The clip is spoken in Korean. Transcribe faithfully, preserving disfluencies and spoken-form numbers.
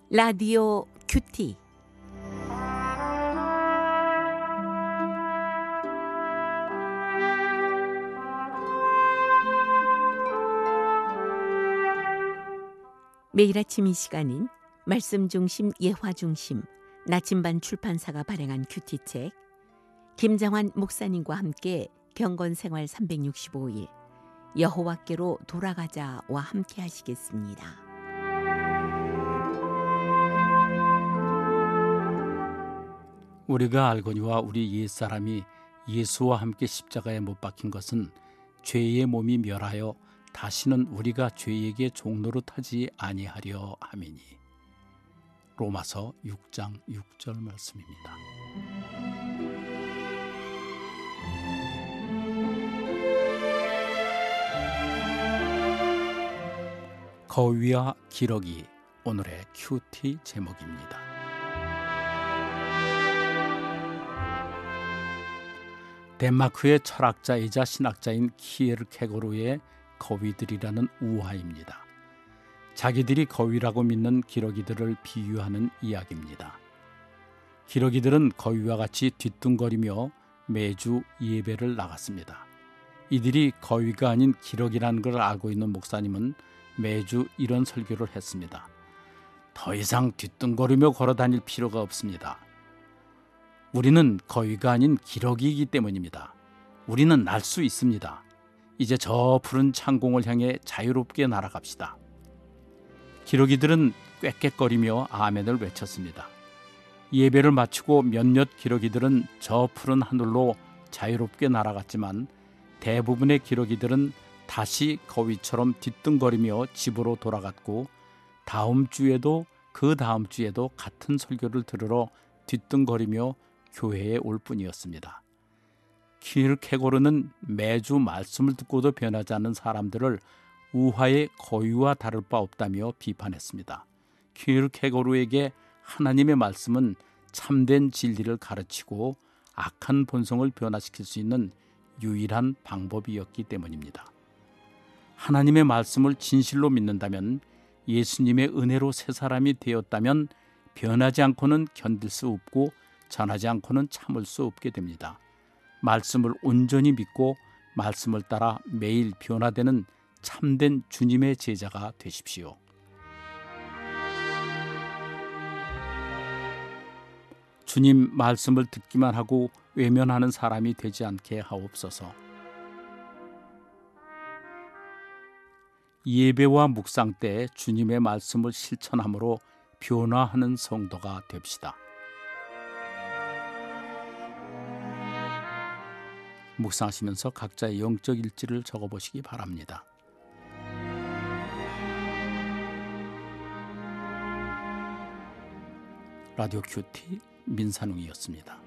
라디오 큐티. 매일 아침 이 시간은 말씀 중심, 예화 중심, 나침반 출판사가 발행한 큐티책, 김장환 목사님과 함께 경건생활 삼백육십오 일 여호와께로 돌아가자와 함께 하시겠습니다. 우리가 알거니와 우리 옛사람이 예수와 함께 십자가에 못 박힌 것은 죄의 몸이 멸하여 다시는 우리가 죄에게 종노릇하지 아니하려 함이니. 로마서 육 장 육 절 말씀입니다. 거위와 기러기, 오늘의 큐티 제목입니다. 덴마크의 철학자이자 신학자인 키에르케고르의 거위들이라는 우화입니다. 자기들이 거위라고 믿는 기러기들을 비유하는 이야기입니다. 기러기들은 거위와 같이 뒤뚱거리며 매주 예배를 나갔습니다. 이들이 거위가 아닌 기러기라는 걸 알고 있는 목사님은 매주 이런 설교를 했습니다. 더 이상 뒤뚱거리며 걸어다닐 필요가 없습니다. 우리는 거위가 아닌 기러기이기 때문입니다. 우리는 날 수 있습니다. 이제 저 푸른 창공을 향해 자유롭게 날아갑시다. 기러기들은 꽥꽥거리며 아멘을 외쳤습니다. 예배를 마치고 몇몇 기러기들은 저 푸른 하늘로 자유롭게 날아갔지만 대부분의 기러기들은 다시 거위처럼 뒤뚱거리며 집으로 돌아갔고 다음 주에도 그 다음 주에도 같은 설교를 들으러 뒤뚱거리며 교회에 올 뿐이었습니다. 키르케고르는 매주 말씀을 듣고도 변하지 않는 사람들을 우화의 거위와 다를 바 없다며 비판했습니다. 키르케고르에게 하나님의 말씀은 참된 진리를 가르치고 악한 본성을 변화시킬 수 있는 유일한 방법이었기 때문입니다. 하나님의 말씀을 진실로 믿는다면, 예수님의 은혜로 새 사람이 되었다면 변하지 않고는 견딜 수 없고 전하지 않고는 참을 수 없게 됩니다. 말씀을 온전히 믿고 말씀을 따라 매일 변화되는 참된 주님의 제자가 되십시오. 주님 말씀을 듣기만 하고 외면하는 사람이 되지 않게 하옵소서. 예배와 묵상 때 주님의 말씀을 실천함으로 변화하는 성도가 됩시다. 묵상하시면서 각자의 영적 일지를 적어보시기 바랍니다. 라디오 큐티 민산웅이었습니다.